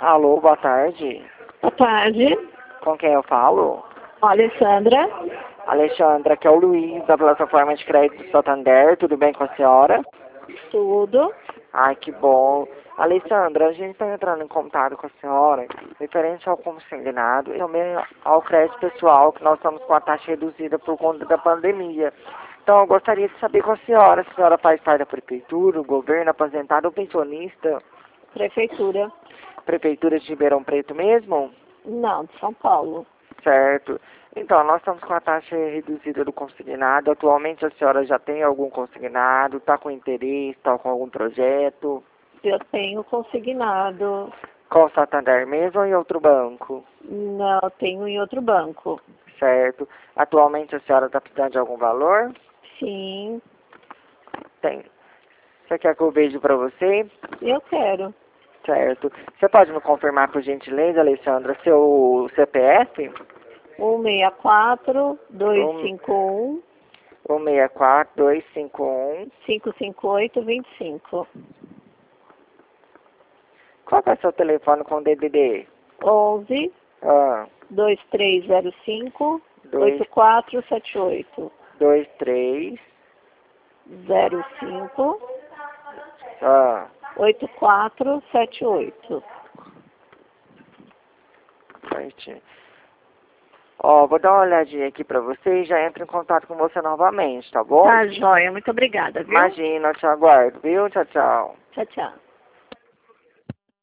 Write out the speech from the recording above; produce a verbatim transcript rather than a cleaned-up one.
Alô, boa tarde. Boa tarde. Com quem eu falo? Alessandra. Alexandra, que é o Luiz, da plataforma de crédito Santander. Tudo bem com a senhora? Tudo. Ai, que bom. Alessandra, a gente está entrando em contato com a senhora referente ao consignado e também ao crédito pessoal, que nós estamos com a taxa reduzida por conta da pandemia. Então, eu gostaria de saber com a senhora, se a senhora faz parte da prefeitura, do governo, aposentado ou pensionista? Prefeitura. Prefeitura de Ribeirão Preto mesmo? Não, de São Paulo. Certo. Então, nós estamos com a taxa reduzida do consignado. Atualmente a senhora já tem algum consignado? Está com interesse? Está com algum projeto? Eu tenho consignado. Com o Santander mesmo ou em outro banco? Não, eu tenho em outro banco. Certo. Atualmente a senhora está precisando de algum valor? Sim, Tem. Você quer que eu veja para você? eu quero. Certo. Você pode me confirmar, por gentileza, Alessandra, seu C P F? um seis quatro, dois Um- cinco um, um seis quatro, dois cinco um. cinco cinco oito, dois cinco. Qual que é o seu telefone com D D D? onze, Ah, dois três zero cinco, dois, oito quatro sete oito. dois, três, zero cinco, ah, oito quatro sete oito. certinho. Ó, vou dar uma olhadinha aqui pra você e já entro em contato com você novamente, tá bom? Tá, joia. Muito obrigada, viu? Imagina, eu te aguardo, viu? Tchau, tchau. Tchau, tchau.